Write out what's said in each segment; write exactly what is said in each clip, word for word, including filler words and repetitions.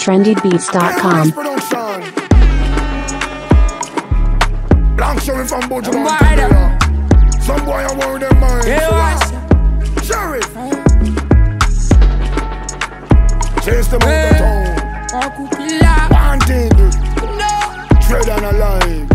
trendy beats dot com. Blank Sheriff from Bojo. Some boy I want them mind. Sheriff. Chase them out the town. Wanted. Tread on alive.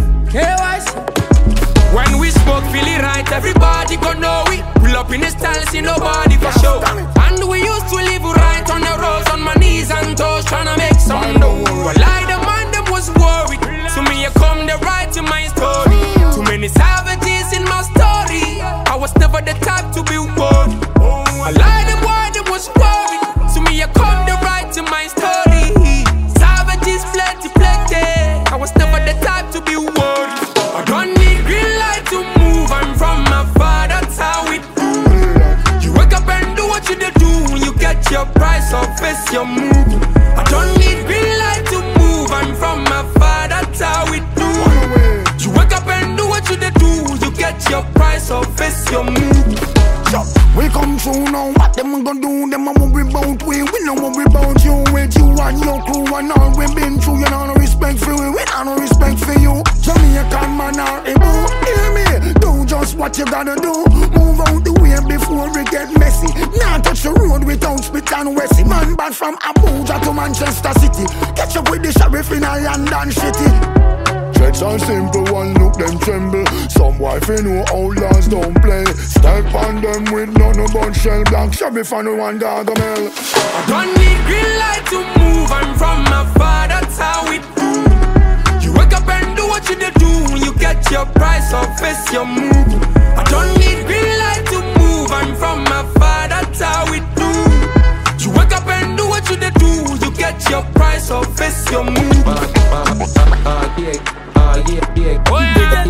When we spoke, feel it right, everybody gon' know we pull up in the style, see nobody for show. And we used to live right on the roads, on my knees and toes, tryna make some dough. Well, I the man them was worried, so me I come the right in my story. Too many savages in my story, I was never the type to be worried. I lie the boy them was worried, so me I come the right in my story. Savages plenty, plenty, I was never the type to be worried. I don't need green light to move, I'm from my father, that's how it do. You wake up and do what you do, you get your price or face your move. I don't need green light to move, I'm from my father, that's how it do. You wake up and do what you do, you get your price or face your move. We come through now, what them gonna do? Them a worry about we, we know worry about you. With you and your crew and all we been through. You know no respect for we, we know no respect for you. Jamaican man are able, hear me. Do just what you gotta do. Move out the way before we get messy. Now touch the road without spit and Wessie. Man bad from Abuja to Manchester City. Catch up with the sheriff in a London city. Threats are simple, one look them tremble. Some wife you know outlaws don't play. Step on them with none but shell. Black Sheriff and one dog a mel. I don't need green light to move, I'm from my father, that's how it do. You wake up and do what you do, you get your price or face your move. I don't need green light to move, I'm from my father, that's how it do. You wake up and do what you do, you get your price or face your move. Uh, uh, uh, yeah. Uh, yeah, yeah. Oh, yeah.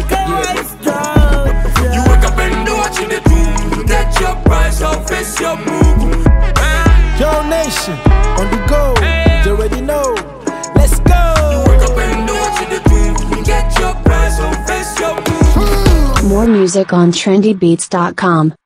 You wake up and do what you do, you get your price or face your move. uh. Yo Nation, on the go, hey. You already know, let's go. You wake up and do what you do, you get your price or face your move. More music on trendy beats dot com.